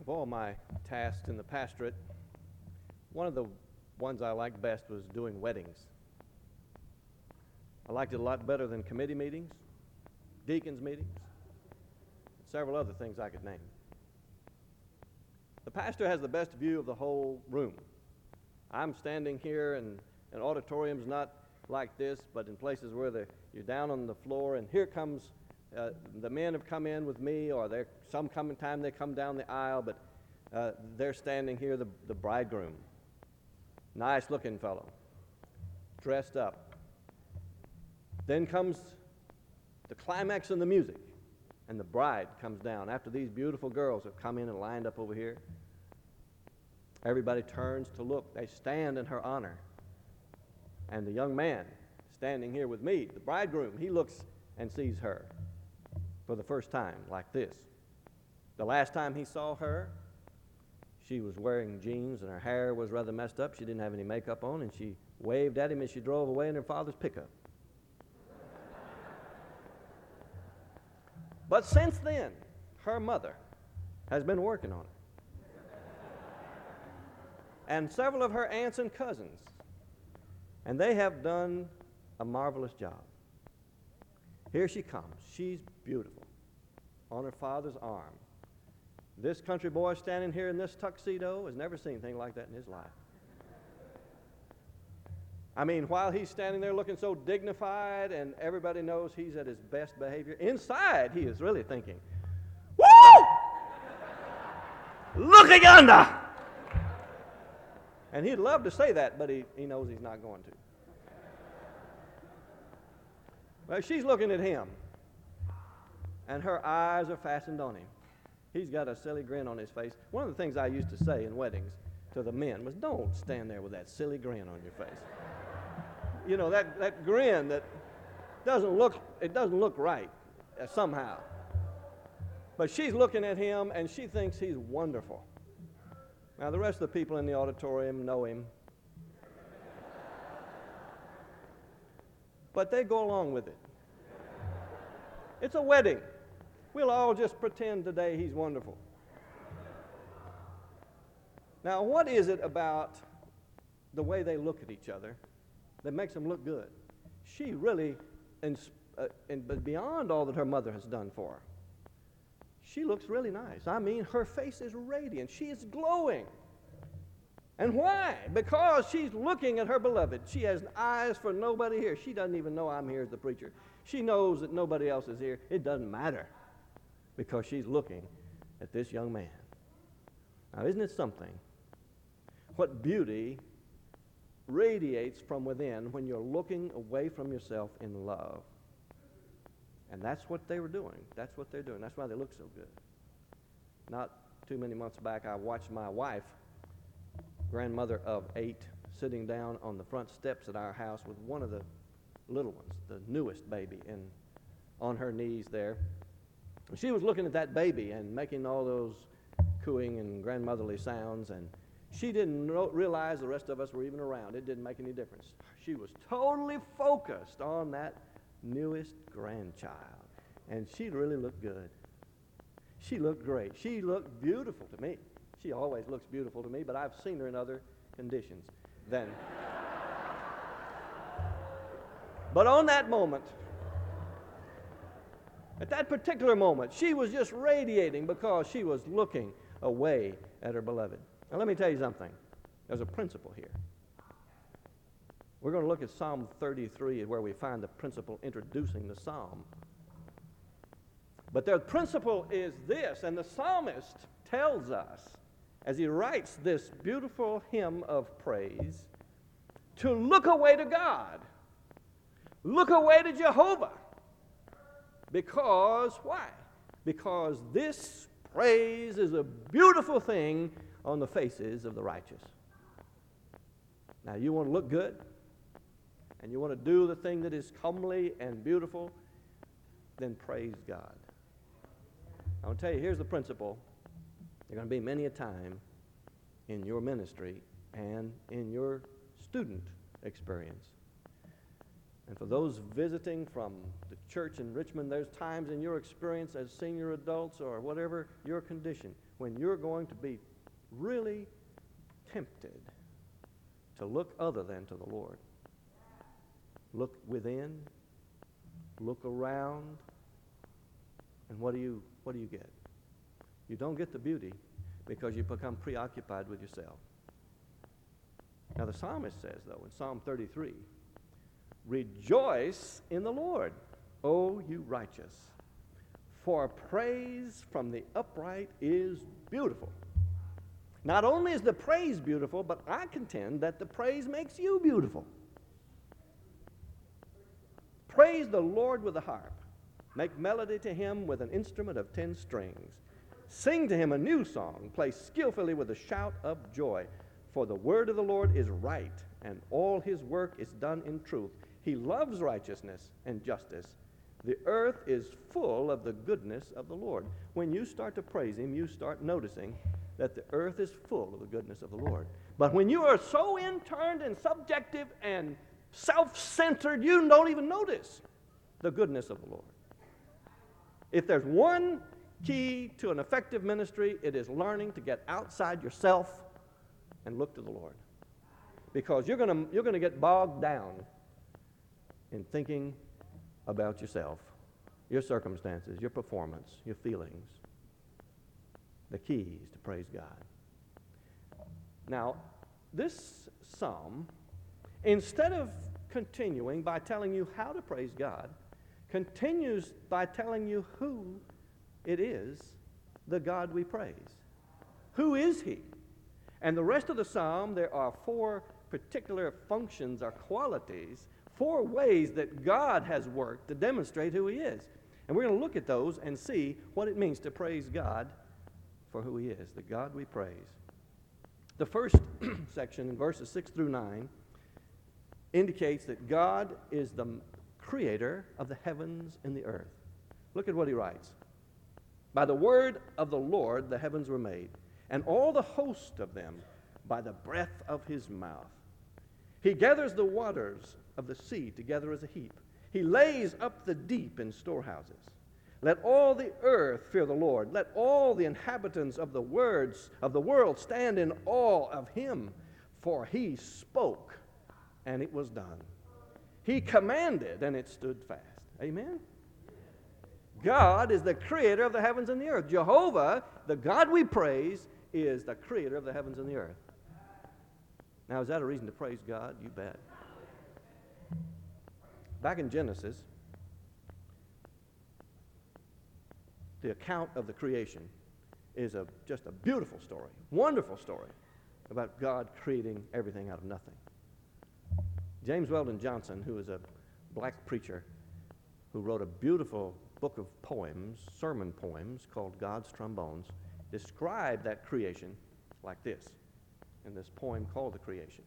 Of all my tasks in the pastorate, one of the ones I liked best was doing weddings. I liked it a lot better than committee meetings, deacons meetings, and several other things I could name. The pastor has the best view of the whole room. I'm standing here in auditoriums not like this, but in places where you're down on the floor, and here comes the men have come in with me, or some time they come down the aisle, but they're standing here, the bridegroom, nice looking fellow, dressed up. Then comes the climax of the music, and the bride comes down after these beautiful girls have come in and lined up over here. Everybody turns to look. They stand in her honor. And the young man standing here with me, the bridegroom, he looks and sees her for the first time like this. The last time he saw her, she was wearing jeans and her hair was rather messed up. She didn't have any makeup on, and she waved at him as she drove away in her father's pickup. But since then, her mother has been working on it. And several of her aunts and cousins. And they have done a marvelous job. Here she comes. She's beautiful on her father's arm. This country boy standing here in this tuxedo has never seen anything like that in his life. I mean, while he's standing there looking so dignified and everybody knows he's at his best behavior, inside he is really thinking, "Woo! Look at yonder!" And he'd love to say that, but he knows he's not going to. Well, she's looking at him, and her eyes are fastened on him. He's got a silly grin on his face. One of the things I used to say in weddings to the men was, don't stand there with that silly grin on your face. You know, that grin that doesn't look right somehow. But she's looking at him, and she thinks he's wonderful. Now, the rest of the people in the auditorium know him. But they go along with it. It's a wedding. We'll all just pretend today he's wonderful. Now, what is it about the way they look at each other that makes them look good? She really, but beyond all that her mother has done for her, she looks really nice. I mean, her face is radiant. She is glowing. And why? Because she's looking at her beloved. She has eyes for nobody here. She doesn't even know I'm here as the preacher. She knows that nobody else is here. It doesn't matter because she's looking at this young man. Now, isn't it something? What beauty radiates from within when you're looking away from yourself in love. And that's what they were doing. That's what they're doing. That's why they look so good. Not too many months back, I watched my wife, grandmother of 8, sitting down on the front steps at our house with one of the little ones, the newest baby, on her knees there. She was looking at that baby and making all those cooing and grandmotherly sounds, and she didn't realize the rest of us were even around. It didn't make any difference. She was totally focused on that newest grandchild, and she really looked good. She looked great. She looked beautiful to me. She always looks beautiful to me, but I've seen her in other conditions then. But on that moment, at that particular moment, she was just radiating because she was looking away at her beloved. Now let me tell you something. There's a principle here. We're going to look at Psalm 33 where we find the principle introducing the psalm. But the principle is this, and the psalmist tells us, as he writes this beautiful hymn of praise, to look away to God. Look away to Jehovah. Because, why? Because this praise is a beautiful thing on the faces of the righteous. Now, you want to look good, and you want to do the thing that is comely and beautiful, then praise God. I want to tell you, here's the principle. There are going to be many a time in your ministry and in your student experience And for those visiting from the church in Richmond, there's times in your experience as senior adults or whatever your condition when you're going to be really tempted to look other than to the Lord. Look within, look around, and what do you get? You don't get the beauty because you become preoccupied with yourself. Now the psalmist says, though, in Psalm 33, rejoice in the Lord, O you righteous, for praise from the upright is beautiful. Not only is the praise beautiful, but I contend that the praise makes you beautiful. Praise the Lord with the harp. Make melody to him with an instrument of 10 strings. Sing to him a new song. Play skillfully with a shout of joy. For the word of the Lord is right, and all his work is done in truth. He loves righteousness and justice. The earth is full of the goodness of the Lord. When you start to praise him, you start noticing that the earth is full of the goodness of the Lord. But when you are so interned and subjective and self-centered, you don't even notice the goodness of the Lord. If there's one key to an effective ministry, it is learning to get outside yourself and look to the Lord. Because you're going to get bogged down in thinking about yourself, your circumstances, your performance, your feelings. The key is to praise God. Now, this psalm, instead of continuing by telling you how to praise God, continues by telling you who it is, the God we praise. Who is he? And the rest of the psalm, there are 4 particular functions or qualities, 4 ways that God has worked to demonstrate who he is. And we're going to look at those and see what it means to praise God for who he is, the God we praise. The first section in verses 6 through 9 indicates that God is the creator of the heavens and the earth. Look at what he writes. By the word of the Lord the heavens were made, and all the host of them by the breath of his mouth. He gathers the waters of the sea together as a heap. He lays up the deep in storehouses. Let all the earth fear the Lord. Let all the inhabitants of the world stand in awe of him. For he spoke, and it was done. He commanded, and it stood fast. Amen? God is the creator of the heavens and the earth. Jehovah, the God we praise, is the creator of the heavens and the earth. Now, is that a reason to praise God? You bet. Back in Genesis, the account of the creation is just a beautiful story, wonderful story about God creating everything out of nothing. James Weldon Johnson, who is a black preacher who wrote a beautiful book of poems, sermon poems, called God's Trombones, described that creation like this in this poem called The Creation.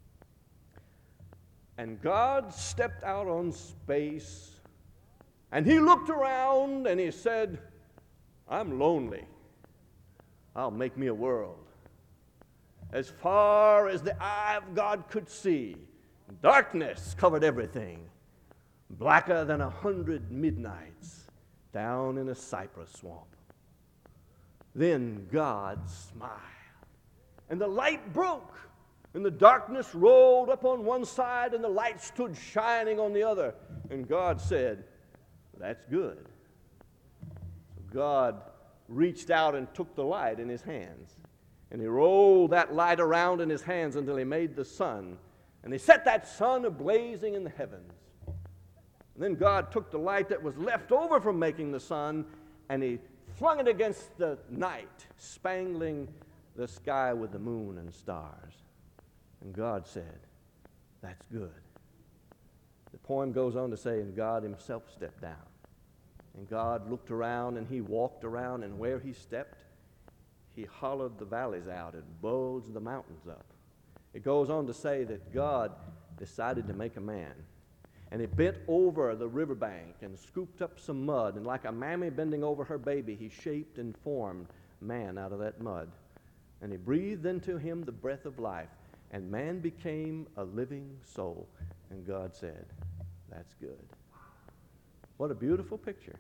And God stepped out on space, and he looked around and he said, I'm lonely. I'll make me a world. As far as the eye of God could see, darkness covered everything, blacker than 100 midnights down in a cypress swamp. Then God smiled, and the light broke, and the darkness rolled up on one side, and the light stood shining on the other. And God said, that's good. So God reached out and took the light in his hands, and he rolled that light around in his hands until he made the sun. And he set that sun ablazing in the heavens. And then God took the light that was left over from making the sun, and he flung it against the night, spangling the sky with the moon and stars. And God said, that's good. The poem goes on to say, and God himself stepped down. And God looked around, and he walked around, and where he stepped, he hollowed the valleys out and bulged the mountains up. It goes on to say that God decided to make a man. And he bent over the riverbank and scooped up some mud, and like a mammy bending over her baby, he shaped and formed man out of that mud. And he breathed into him the breath of life, and man became a living soul. And God said, That's good. What a beautiful picture.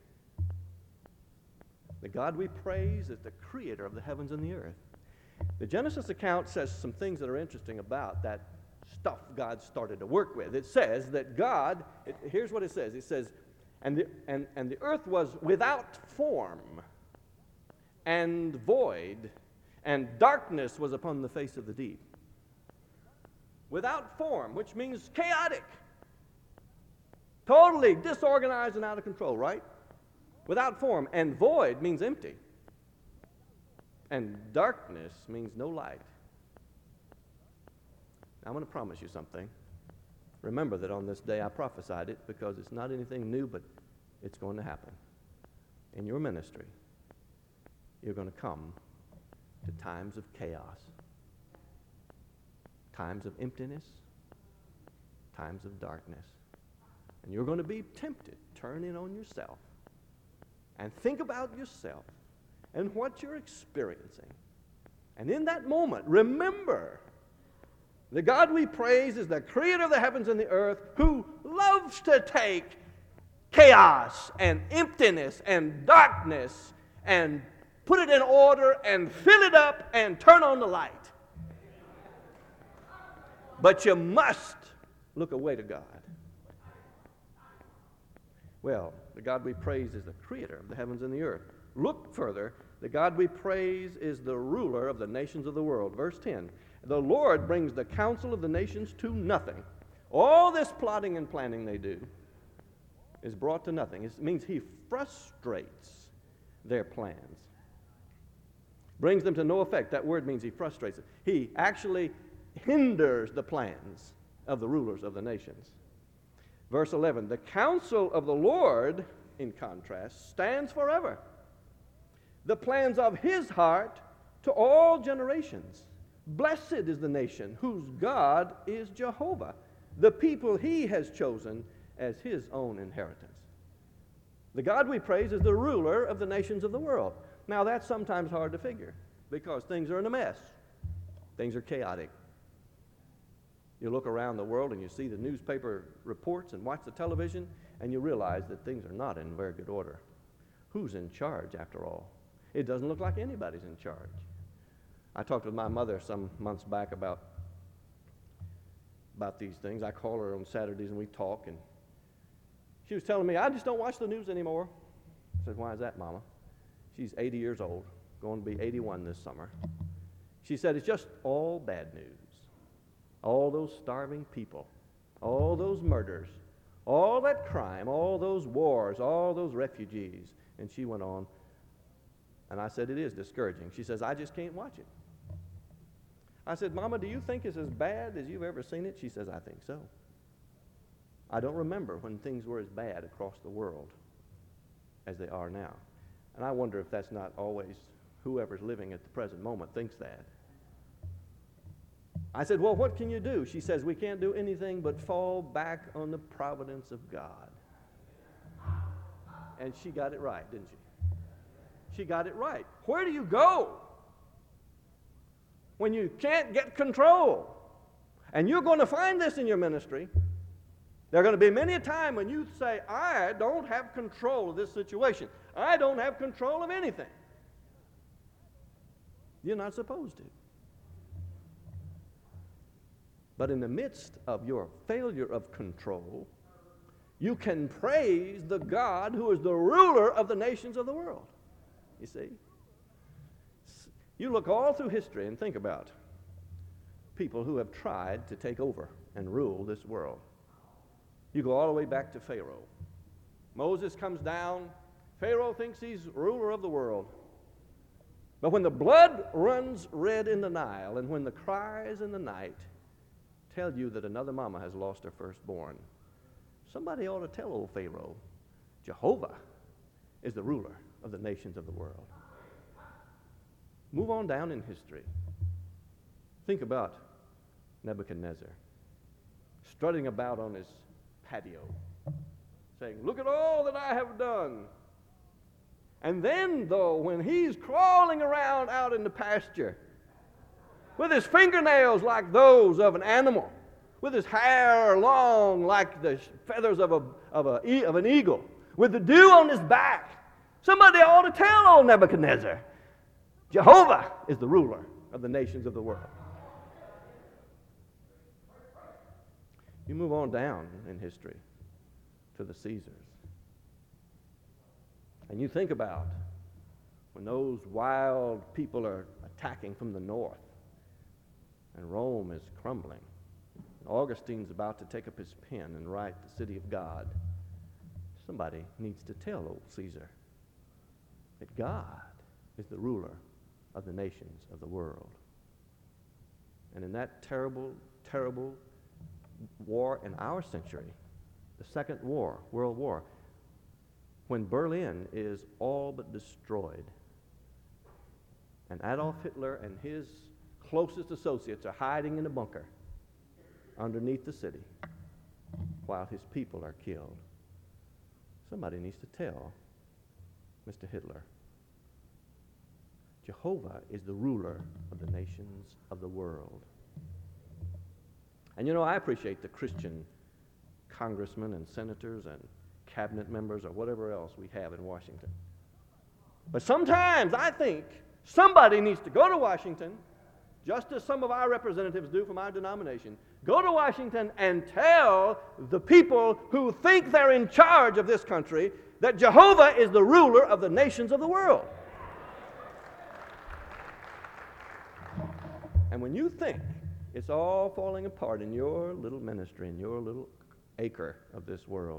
The God we praise is the creator of the heavens and the earth. The Genesis account says some things that are interesting about that stuff God started to work with. It says that God, here's what it says. It says, and the earth was without form and void, and darkness was upon the face of the deep. Without form, which means chaotic. Totally disorganized and out of control, right? Without form. And void means empty. And darkness means no light. Now, I'm going to promise you something. Remember that on this day I prophesied it, because it's not anything new, but it's going to happen. In your ministry, you're going to come to times of chaos, times of emptiness, times of darkness. And you're going to be tempted, turn in on yourself, and think about yourself and what you're experiencing. And in that moment, remember, the God we praise is the creator of the heavens and the earth, who loves to take chaos and emptiness and darkness and put it in order and fill it up and turn on the light. But you must look away to God. Well, the God we praise is the creator of the heavens and the earth. Look further. The God we praise is the ruler of the nations of the world. Verse 10, the Lord brings the counsel of the nations to nothing. All this plotting and planning they do is brought to nothing. It means he frustrates their plans. Brings them to no effect. That word means he frustrates it. He actually hinders the plans of the rulers of the nations. Verse 11, the counsel of the Lord, in contrast, stands forever. The plans of his heart to all generations. Blessed is the nation whose God is Jehovah, the people he has chosen as his own inheritance. The God we praise is the ruler of the nations of the world. Now, that's sometimes hard to figure because things are in a mess. Things are chaotic. You look around the world and you see the newspaper reports and watch the television, and you realize that things are not in very good order. Who's in charge, after all? It doesn't look like anybody's in charge. I talked with my mother some months back about these things. I call her on Saturdays and we talk, and she was telling me, I just don't watch the news anymore. I said, why is that, Mama? She's 80 years old, going to be 81 this summer. She said, it's just all bad news. All those starving people, all those murders, all that crime, all those wars, all those refugees. And she went on, and I said, it is discouraging. She says, I just can't watch it. I said, Mama, do you think it's as bad as you've ever seen it? She says, I think so. I don't remember when things were as bad across the world as they are now. And I wonder if that's not always whoever's living at the present moment thinks that. I said, well, what can you do? She says, we can't do anything but fall back on the providence of God. And she got it right, didn't she? She got it right. Where do you go when you can't get control? And you're going to find this in your ministry. There are going to be many a time when you say, I don't have control of this situation. I don't have control of anything. You're not supposed to. But in the midst of your failure of control, you can praise the God who is the ruler of the nations of the world. You see? You look all through history and think about people who have tried to take over and rule this world. You go all the way back to Pharaoh. Moses comes down. Pharaoh thinks he's ruler of the world. But when the blood runs red in the Nile and when the cries in the night tell you that another mama has lost her firstborn, somebody ought to tell old Pharaoh, Jehovah is the ruler of the nations of the world. Move on down in history. Think about Nebuchadnezzar strutting about on his patio saying, look at all that I have done. And then, though, when he's crawling around out in the pasture with his fingernails like those of an animal, with his hair long like the feathers of an eagle, with the dew on his back. Somebody ought to tell old Nebuchadnezzar, Jehovah is the ruler of the nations of the world. You move on down in history to the Caesars. And you think about when those wild people are attacking from the north and Rome is crumbling. Augustine's about to take up his pen and write the city of God. Somebody needs to tell old Caesar that God is the ruler of the nations of the world. And in that terrible, terrible war in our century, the Second War, World War, when Berlin is all but destroyed, and Adolf Hitler and his closest associates are hiding in a bunker underneath the city while his people are killed, somebody needs to tell Mr. Hitler, Jehovah is the ruler of the nations of the world. And you know, I appreciate the Christian congressmen and senators and cabinet members or whatever else we have in Washington. But sometimes I think somebody needs to go to Washington, just as some of our representatives do from our denomination, go to Washington and tell the people who think they're in charge of this country that Jehovah is the ruler of the nations of the world. And when you think it's all falling apart in your little ministry, in your little acre of this world,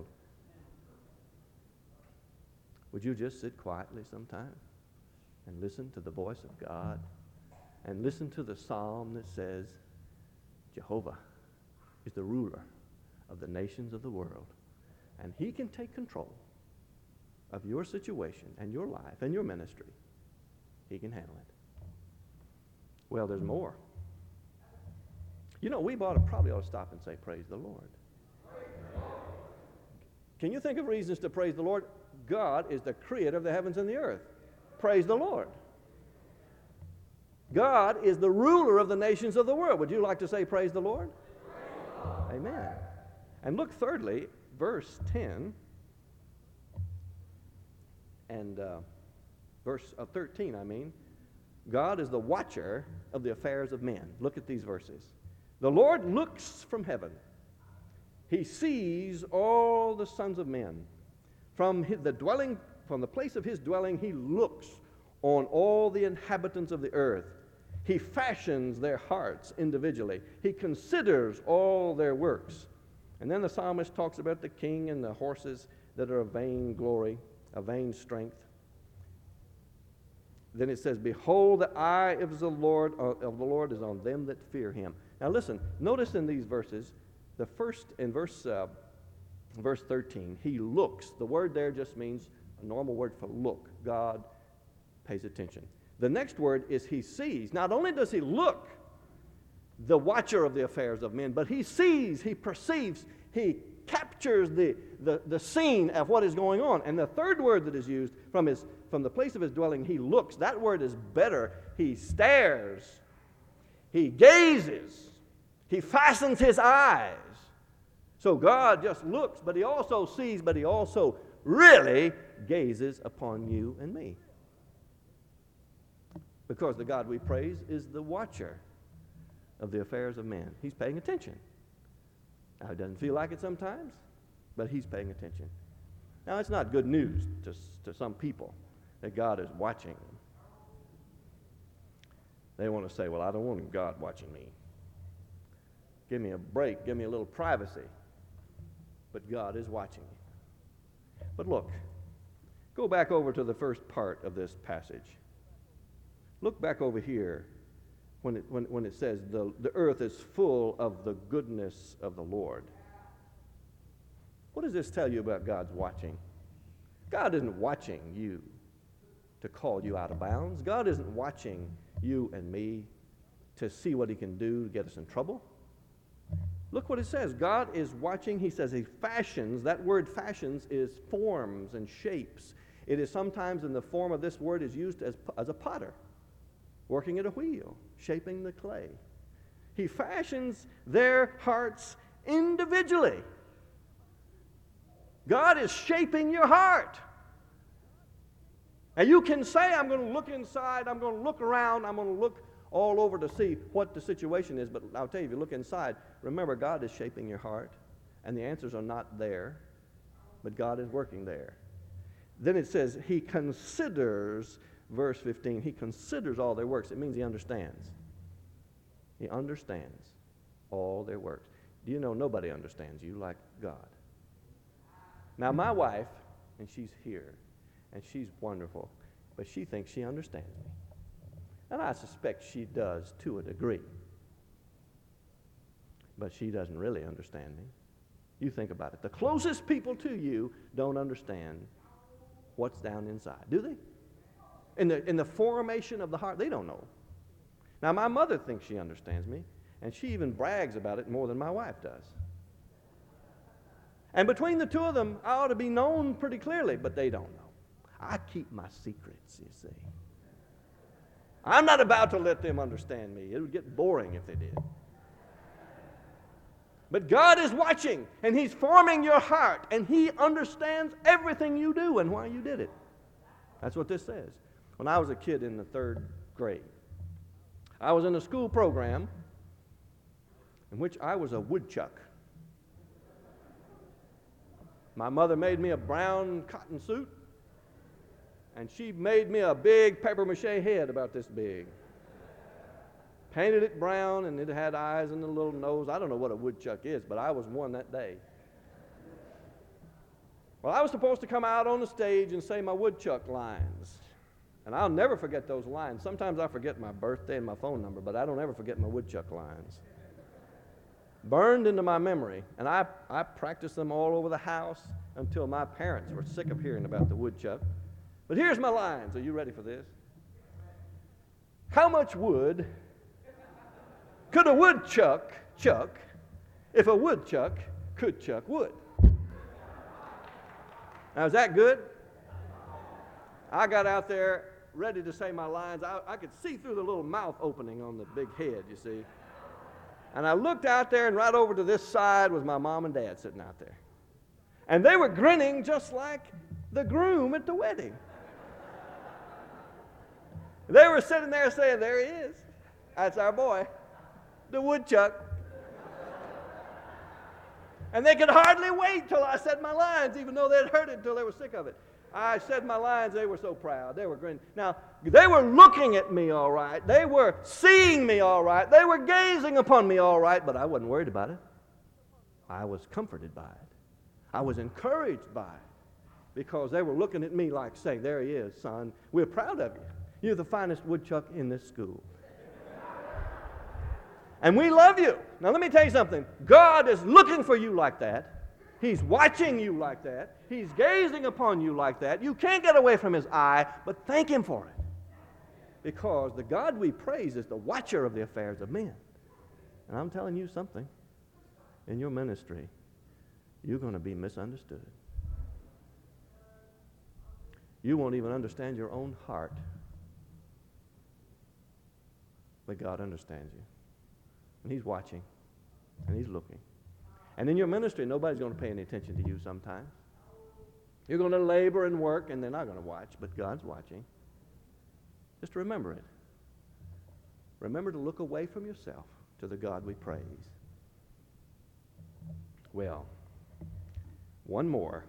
would you just sit quietly sometime and listen to the voice of God and listen to the psalm that says, Jehovah is the ruler of the nations of the world, and he can take control of your situation and your life and your ministry. He can handle it. Well, there's more. You know, we probably ought to stop and say, praise the Lord. Can you think of reasons to praise the Lord? God is the creator of the heavens and the earth. Praise the Lord. God is the ruler of the nations of the world. Would you like to say praise the Lord? Praise the Lord. Amen. And look thirdly, verse 10 and verse 13, God is the watcher of the affairs of men. Look at these verses. The Lord looks from heaven. He sees all the sons of men. From the place of his dwelling, he looks on all the inhabitants of the earth. He fashions their hearts individually. He considers all their works. And then the psalmist talks about the king and the horses that are of vain glory, of vain strength. Then it says, behold, the eye of the Lord is on them that fear him. Now listen, notice in these verses, the first, in verse 13, he looks. The word there just means a normal word for look. God pays attention. The next word is he sees. Not only does he look, the watcher of the affairs of men, but he sees, he perceives, he captures the scene of what is going on. And the third word that is used from the place of his dwelling, he looks. That word is better. He stares. He gazes. He fastens his eyes. So God just looks, but he also sees, but he also really gazes upon you and me. Because the God we praise is the watcher of the affairs of men. He's paying attention. Now, it doesn't feel like it sometimes, but he's paying attention. Now, it's not good news to some people that God is watching them. They want to say, well, I don't want God watching me. Give me a break. Give me a little privacy. But God is watching me. But look, go back over to the first part of this passage. Look back over here when it says the earth is full of the goodness of the Lord. What does this tell you about God's watching? God isn't watching you to call you out of bounds. God isn't watching you and me to see what he can do to get us in trouble. Look what it says. God is watching. He says he fashions. That word fashions is forms and shapes. It is sometimes in the form of this word is used as a potter, working at a wheel, shaping the clay. He fashions their hearts individually. God is shaping your heart. And you can say, I'm going to look inside, I'm going to look around, I'm going to look all over to see what the situation is. But I'll tell you, if you look inside, remember God is shaping your heart. And the answers are not there, but God is working there. Then it says, he considers, verse 15, he considers all their works. It means he understands. He understands all their works. Do you know nobody understands you like God? Now, my wife, and she's here, and she's wonderful, but she thinks she understands me. And I suspect she does to a degree. But she doesn't really understand me. You think about it. The closest people to you don't understand what's down inside, do they? In the formation of the heart, they don't know. Now, my mother thinks she understands me, and she even brags about it more than my wife does. And between the two of them, I ought to be known pretty clearly, but they don't know. I keep my secrets, you see. I'm not about to let them understand me. It would get boring if they did. But God is watching, and he's forming your heart, and he understands everything you do and why you did it. That's what this says. When I was a kid in the 3rd grade, I was in a school program in which I was a woodchuck. My mother made me a brown cotton suit, and she made me a big papier-mâché head about this big. Painted it brown, and it had eyes and a little nose. I don't know what a woodchuck is, but I was one that day. Well, I was supposed to come out on the stage and say my woodchuck lines. And I'll never forget those lines. Sometimes I forget my birthday and my phone number, but I don't ever forget my woodchuck lines. Burned into my memory. And I practiced them all over the house until my parents were sick of hearing about the woodchuck. But here's my lines. Are you ready for this? How much wood could a woodchuck chuck if a woodchuck could chuck wood? Now, is that good? I got out there ready to say my lines. I could see through the little mouth opening on the big head, you see. And I looked out there, and right over to this side was my mom and dad sitting out there. And they were grinning just like the groom at the wedding. They were sitting there saying, there he is. That's our boy, the woodchuck. And they could hardly wait till I said my lines, even though they'd heard it until they were sick of it. I said my lines, they were so proud. They were grinning. Now, they were looking at me all right. They were seeing me all right. They were gazing upon me all right, but I wasn't worried about it. I was comforted by it. I was encouraged by it because they were looking at me like saying, there he is, son. We're proud of you. You're the finest woodchuck in this school. And we love you. Now, let me tell you something. God is looking for you like that. He's watching you like that. He's gazing upon you like that. You can't get away from his eye, but thank him for it. Because the God we praise is the watcher of the affairs of men. And I'm telling you something. In your ministry, you're going to be misunderstood. You won't even understand your own heart. But God understands you. And he's watching. And he's looking. And in your ministry, nobody's going to pay any attention to you sometimes. You're going to labor and work, and they're not going to watch, but God's watching. Just remember it. Remember to look away from yourself to the God we praise. Well, one more.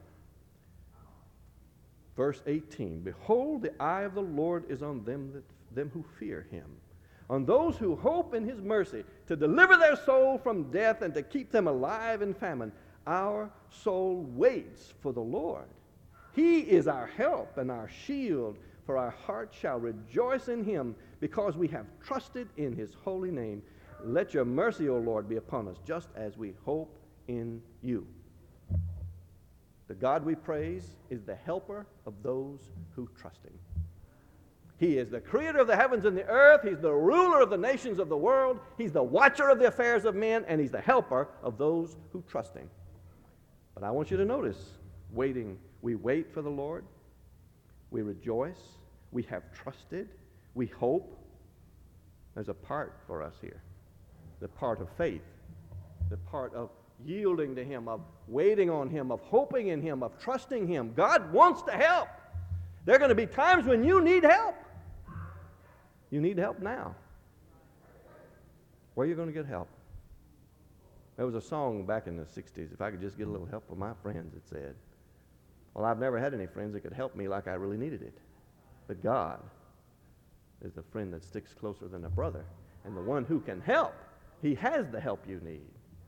Verse 18, behold, the eye of the Lord is on them who fear him, on those who hope in his mercy, to deliver their soul from death and to keep them alive in famine. Our soul waits for the Lord. He is our help and our shield, for our heart shall rejoice in him, because we have trusted in his holy name. Let your mercy, O Lord, be upon us, just as we hope in you. The God we praise is the helper of those who trust him. He is the creator of the heavens and the earth. He's the ruler of the nations of the world. He's the watcher of the affairs of men, and he's the helper of those who trust him. But I want you to notice, waiting, we wait for the Lord. We rejoice. We have trusted. We hope. There's a part for us here. the part of faith, the part of yielding to Him, of waiting on Him, of hoping in Him, of trusting Him. God wants to help. There are going to be times when you need help. You need help now. Where are you going to get help? There was a song back in the 60s, if I could just get a little help with my friends, it said. Well, I've never had any friends that could help me like I really needed it. But God is the friend that sticks closer than a brother. And the one who can help, He has the help you need.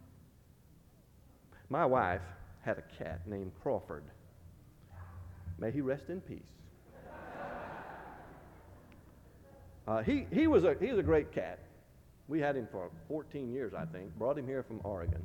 My wife had a cat named Crawford. May he rest in peace. He's a great cat. We had him for 14 years, I think. Brought him here from Oregon.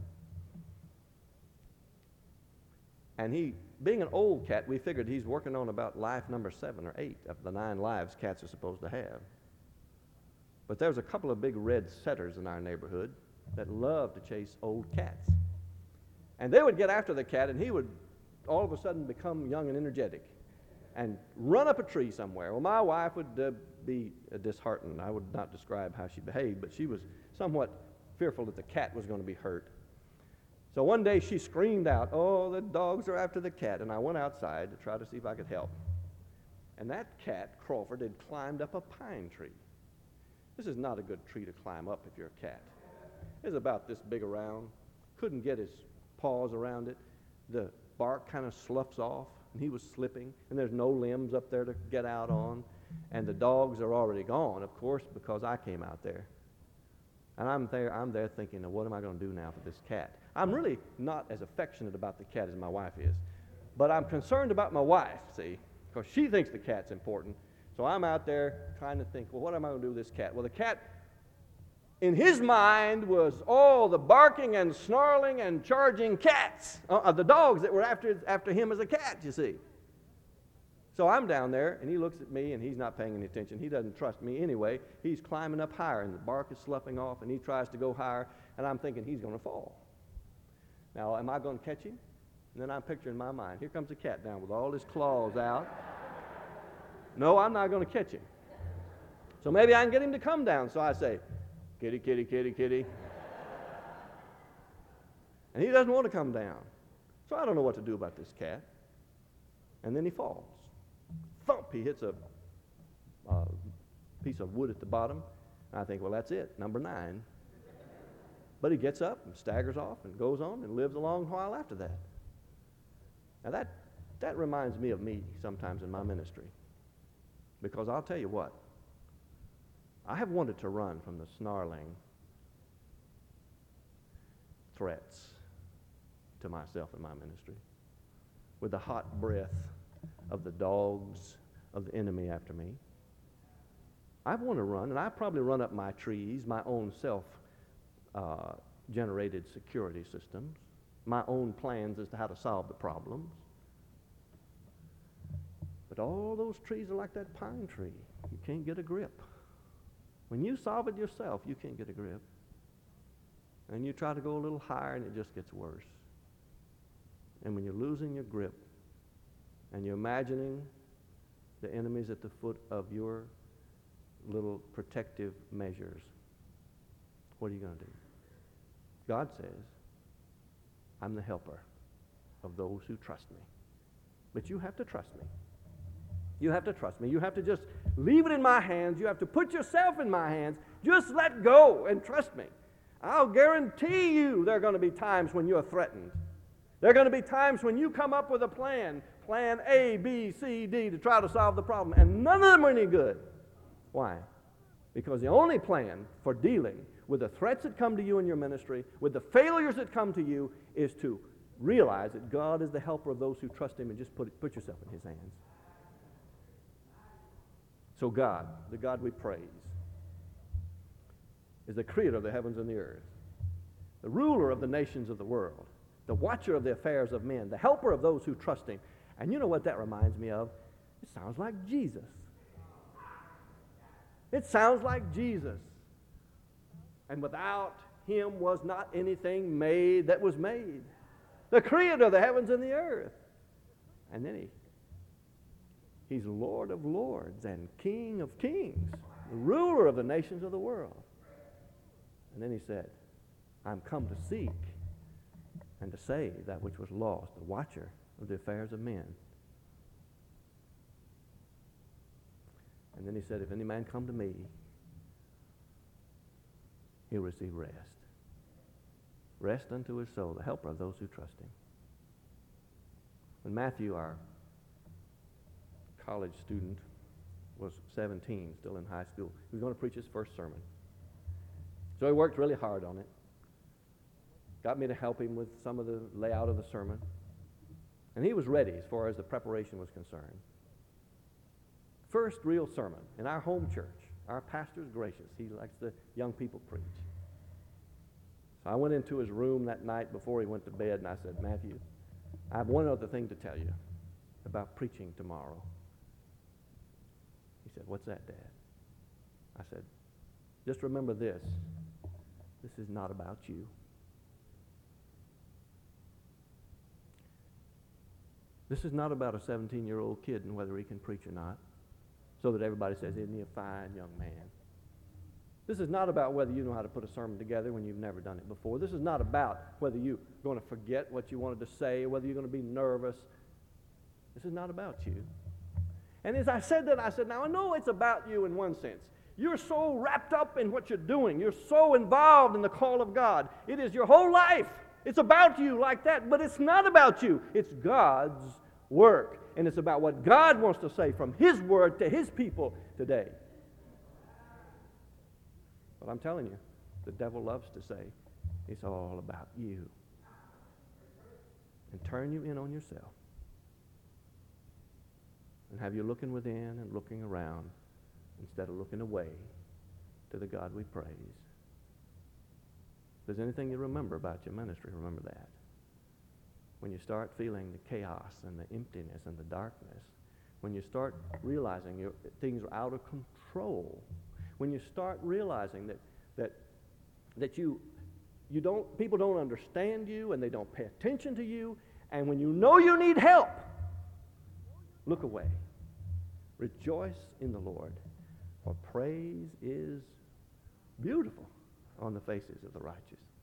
And he, being an old cat, we figured he's working on about life number 7 or 8 of the 9 lives cats are supposed to have. But there's a couple of big red setters in our neighborhood that love to chase old cats. And they would get after the cat, and he would all of a sudden become young and energetic and run up a tree somewhere. Well, my wife would be disheartened. I would not describe how she behaved, but she was somewhat fearful that the cat was going to be hurt. So one day she screamed out, "Oh, the dogs are after the cat." And I went outside to try to see if I could help. And that cat, Crawford, had climbed up a pine tree. This is not a good tree to climb up if you're a cat. It's about this big around. Couldn't get his paws around it. The bark kind of sloughs off, and he was slipping, and there's no limbs up there to get out on. And the dogs are already gone, of course, because I came out there. And I'm there thinking, now what am I going to do now for this cat? I'm really not as affectionate about the cat as my wife is. But I'm concerned about my wife, see, because she thinks the cat's important. So I'm out there trying to think, well, what am I going to do with this cat? Well, the cat, in his mind, was all the barking and snarling and charging cats, the dogs that were after him as a cat, you see. So I'm down there, and he looks at me, and he's not paying any attention. He doesn't trust me anyway. He's climbing up higher, and the bark is sloughing off, and he tries to go higher, and I'm thinking he's going to fall. Now, am I going to catch him? And then I'm picturing in my mind, here comes a cat down with all his claws out. No, I'm not going to catch him. So maybe I can get him to come down. So I say, "Kitty, kitty, kitty, kitty." And he doesn't want to come down. So I don't know what to do about this cat. And then he falls. Thump, he hits a piece of wood at the bottom. And I think, well, that's it, number 9. But he gets up and staggers off and goes on and lives a long while after that. Now that reminds me of me sometimes in my ministry. Because I'll tell you what, I have wanted to run from the snarling threats to myself in my ministry with the hot breath of the dogs of the enemy after me. I want to run, and I probably run up my trees, my own self-generated security systems, my own plans as to how to solve the problems. But all those trees are like that pine tree. You can't get a grip. When you solve it yourself, you can't get a grip. And you try to go a little higher, and it just gets worse. And when you're losing your grip, and you're imagining the enemies at the foot of your little protective measures, what are you going to do? God says, I'm the helper of those who trust me. But you have to trust me. You have to trust me. You have to just leave it in my hands. You have to put yourself in my hands. Just let go and trust me. I'll guarantee you there are going to be times when you're threatened. There are going to be times when you come up with a plan A, B, C, D, to try to solve the problem, and none of them are any good. Why? Because the only plan for dealing with the threats that come to you in your ministry, with the failures that come to you, is to realize that God is the helper of those who trust Him, and just put yourself in His hands. So God, the God we praise, is the creator of the heavens and the earth, the ruler of the nations of the world, the watcher of the affairs of men, the helper of those who trust Him. And you know what that reminds me of? It sounds like Jesus. It sounds like Jesus. And without Him was not anything made that was made. The creator of the heavens and the earth. And then He's Lord of lords and King of kings, the ruler of the nations of the world. And then he said, I'm come to seek and to save that which was lost, the watcher of the affairs of men. And then he said, if any man come to me, he'll receive rest. Rest unto his soul, the helper of those who trust him. When Matthew, our college student, was 17, still in high school, he was going to preach his first sermon. So he worked really hard on it. Got me to help him with some of the layout of the sermon. And he was ready as far as the preparation was concerned. First real sermon in our home church. Our pastor's gracious. He likes the young people preach. So I went into his room that night before he went to bed, and I said, Matthew, I have one other thing to tell you about preaching tomorrow. He said, what's that, Dad? I said, just remember this. This is not about you. This is not about a 17-year-old kid and whether he can preach or not, so that everybody says, isn't he a fine young man? This is not about whether you know how to put a sermon together when you've never done it before. This is not about whether you're going to forget what you wanted to say or whether you're going to be nervous. This is not about you. And as I said that, I said, now I know it's about you in one sense. You're so wrapped up in what you're doing. You're so involved in the call of God. It is your whole life. It's about you like that, but it's not about you. It's God's work, and it's about what God wants to say from His Word to His people today. But I'm telling you, the devil loves to say, it's all about you, and turn you in on yourself, and have you looking within and looking around instead of looking away to the God we praise. If there's anything you remember about your ministry, remember that. When you start feeling the chaos and the emptiness and the darkness, when you start realizing things are out of control, when you start realizing that people don't understand you and they don't pay attention to you, and when you know you need help, look away. Rejoice in the Lord, for praise is beautiful on the faces of the righteous.